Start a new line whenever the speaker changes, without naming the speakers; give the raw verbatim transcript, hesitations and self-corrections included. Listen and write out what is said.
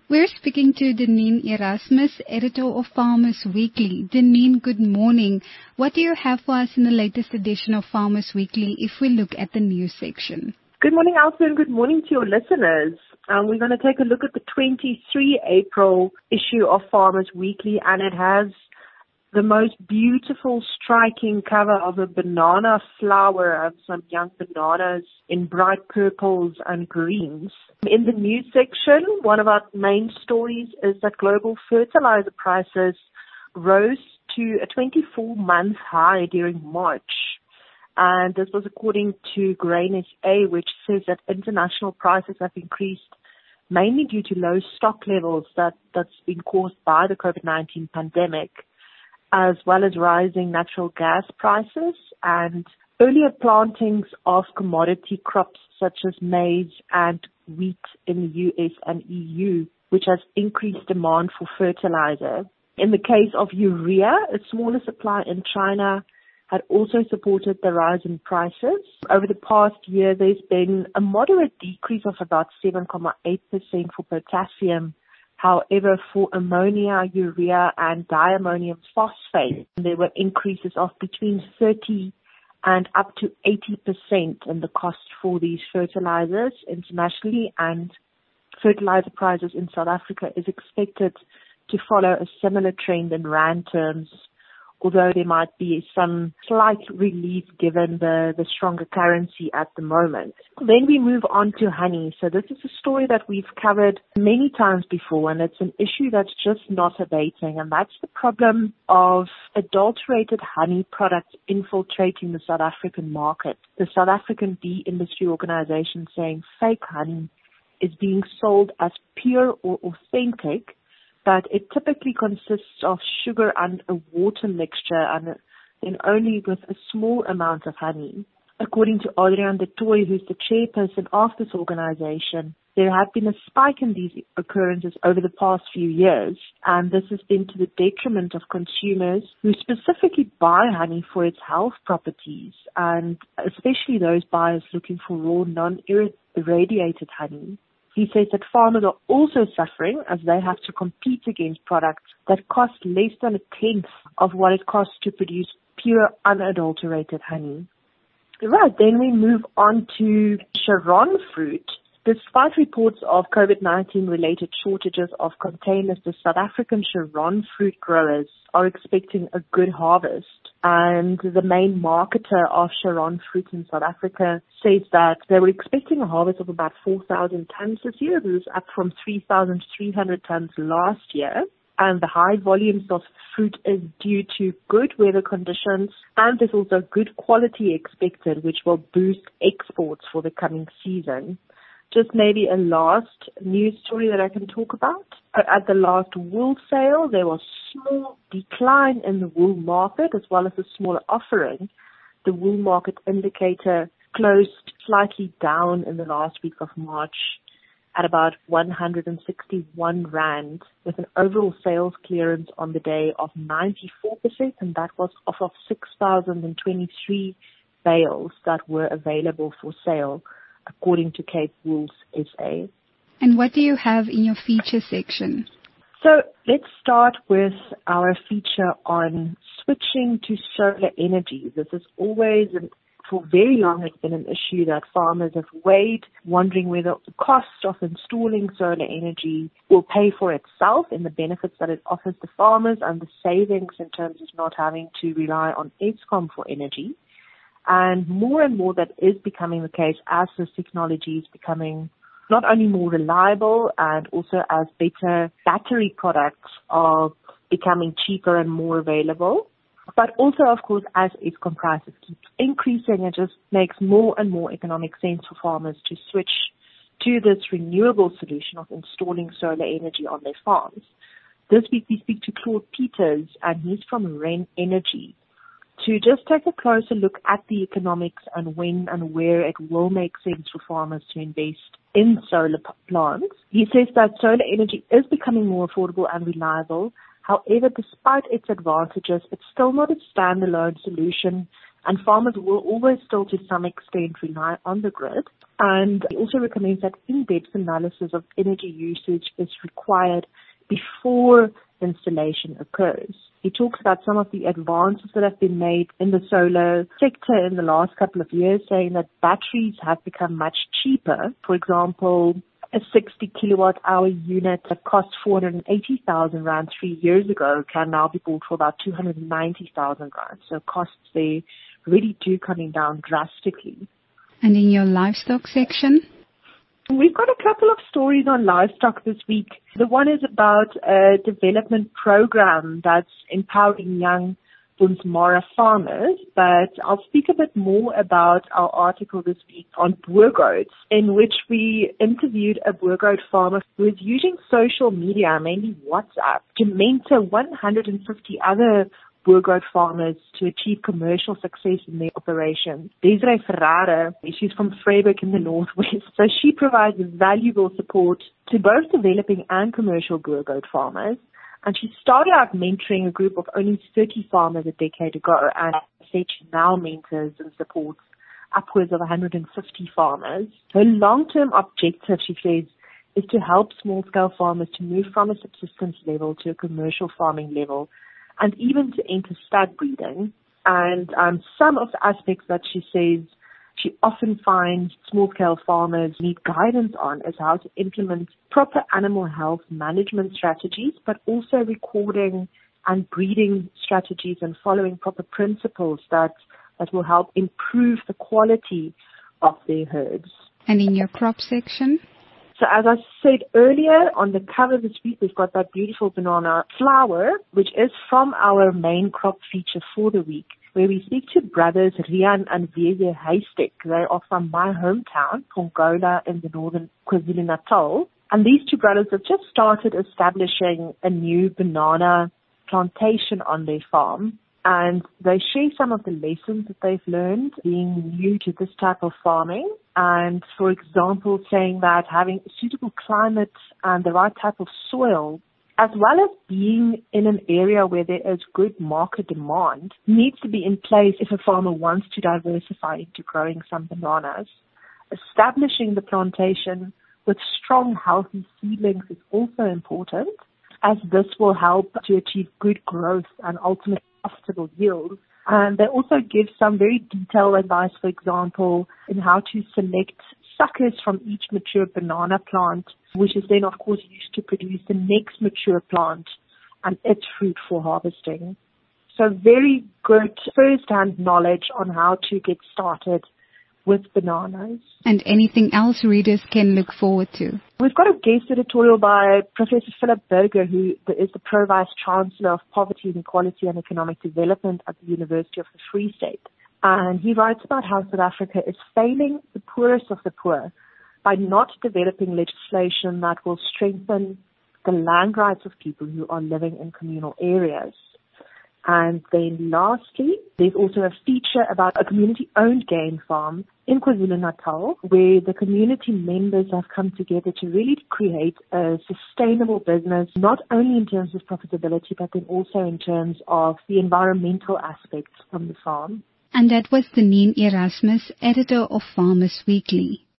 We're speaking to Deneen Erasmus, editor of Farmers Weekly. Deneen, good morning. What do you have for us in the latest edition of Farmers Weekly if we look at the news section?
Good morning, Alpha, and good morning to your listeners. Um, we're going to take a look at the twenty-third of April issue of Farmers Weekly, and it has the most beautiful, striking cover of a banana flower of some young bananas in bright purples and greens. In the news section, one of our main stories is that global fertilizer prices rose to a twenty-four month high during March. And this was according to Grain S A, which says that international prices have increased mainly due to low stock levels that, that's been caused by the COVID nineteen pandemic, as well as rising natural gas prices and earlier plantings of commodity crops such as maize and wheat in the U S and E U, which has increased demand for fertilizer. In the case of urea, a smaller supply in China had also supported the rise in prices. Over the past year, there's been a moderate decrease of about seven point eight percent for potassium. However, for ammonia, urea, and diammonium phosphate, there were increases of between thirty and up to eighty percent in the cost for these fertilizers internationally, and fertilizer prices in South Africa is expected to follow a similar trend in rand terms, although there might be some slight relief given the, the stronger currency at the moment. Then we move on to honey. So this is a story that we've covered many times before, and it's an issue that's just not abating, and that's the problem of adulterated honey products infiltrating the South African market. The South African Bee Industry Organization saying fake honey is being sold as pure or authentic, but it typically consists of sugar and a water mixture, and then only with a small amount of honey. According to Adrian de Toy, who's the chairperson of this organization, there have been a spike in these occurrences over the past few years, and this has been to the detriment of consumers who specifically buy honey for its health properties, and especially those buyers looking for raw, non-irradiated honey. He says that farmers are also suffering as they have to compete against products that cost less than a tenth of what it costs to produce pure, unadulterated honey. Right, then we move on to Sharon fruit. Despite reports of COVID nineteen related shortages of containers, the South African Sharon fruit growers are expecting a good harvest. And the main marketer of Sharon fruit in South Africa says that they were expecting a harvest of about four thousand tons this year. This is up from three thousand three hundred tons last year. And the high volumes of fruit is due to good weather conditions, and there's also good quality expected, which will boost exports for the coming season. Just maybe a last news story that I can talk about. At the last wool sale, there was a small decline in the wool market as well as a smaller offering. The wool market indicator closed slightly down in the last week of March at about one hundred sixty-one rand, with an overall sales clearance on the day of ninety-four percent, and that was off of six thousand twenty-three bales that were available for sale, according to Cape Wool's S A.
And what do you have in your feature section?
So let's start with our feature on switching to solar energy. This is always, an, for very long, has been an issue that farmers have weighed, wondering whether the cost of installing solar energy will pay for itself in the benefits that it offers the farmers and the savings in terms of not having to rely on Eskom for energy. And more and more that is becoming the case as this technology is becoming not only more reliable and also as better battery products are becoming cheaper and more available. But also, of course, as Eskom prices keep increasing, it just makes more and more economic sense for farmers to switch to this renewable solution of installing solar energy on their farms. This week we speak to Claude Peters, and he's from Ren Energy, to just take a closer look at the economics and when and where it will make sense for farmers to invest in solar p- plants. He says that solar energy is becoming more affordable and reliable. However, despite its advantages, it's still not a standalone solution, and farmers will always still to some extent rely on the grid. And he also recommends that in-depth analysis of energy usage is required before installation occurs. He talks about some of the advances that have been made in the solar sector in the last couple of years, saying that batteries have become much cheaper. For example, a sixty kilowatt hour unit that cost four hundred eighty thousand rand three years ago can now be bought for about two hundred ninety thousand rand. So costs there really do coming down drastically.
And in your livestock section?
We've got a couple of stories on livestock this week. The one is about a development program that's empowering young Bonsmara farmers, but I'll speak a bit more about our article this week on boer goats, in which we interviewed a boer goat farmer who is using social media, mainly WhatsApp, to mentor one hundred fifty other boer goat farmers to achieve commercial success in their operations. Desiree Ferrara, she's from Vryburg in the Northwest, so she provides valuable support to both developing and commercial boer goat farmers. And she started out mentoring a group of only thirty farmers a decade ago, and said she now mentors and supports upwards of one hundred fifty farmers. Her long-term objective, she says, is to help small-scale farmers to move from a subsistence level to a commercial farming level, and even to enter stud breeding. And um, some of the aspects that she says she often finds small-scale farmers need guidance on is how to implement proper animal health management strategies, but also recording and breeding strategies and following proper principles that, that will help improve the quality of their herds.
And in your crop section?
So as I said earlier, on the cover this week, we've got that beautiful banana flower, which is from our main crop feature for the week, where we speak to brothers Rian and Veye Heistek. They are from my hometown, Pongola, in the northern KwaZulu-Natal. And these two brothers have just started establishing a new banana plantation on their farm. And they share some of the lessons that they've learned being new to this type of farming. And, for example, saying that having a suitable climate and the right type of soil, as well as being in an area where there is good market demand, needs to be in place if a farmer wants to diversify into growing some bananas. Establishing the plantation with strong, healthy seedlings is also important, as this will help to achieve good growth and ultimately profitable yields. And they also give some very detailed advice, for example, in how to select suckers from each mature banana plant, which is then, of course, used to produce the next mature plant and its fruit for harvesting. So very good first-hand knowledge on how to get started with bananas.
And anything else readers can look forward to?
We've got a guest editorial by Professor Philip Burger, who is the Pro Vice Chancellor of Poverty, Inequality and Economic Development at the University of the Free State. And he writes about how South Africa is failing the poorest of the poor by not developing legislation that will strengthen the land rights of people who are living in communal areas. And then lastly, there's also a feature about a community-owned game farm in KwaZulu-Natal, where the community members have come together to really create a sustainable business, not only in terms of profitability, but then also in terms of the environmental aspects from the farm.
And that was Deneen Erasmus, editor of Farmers Weekly.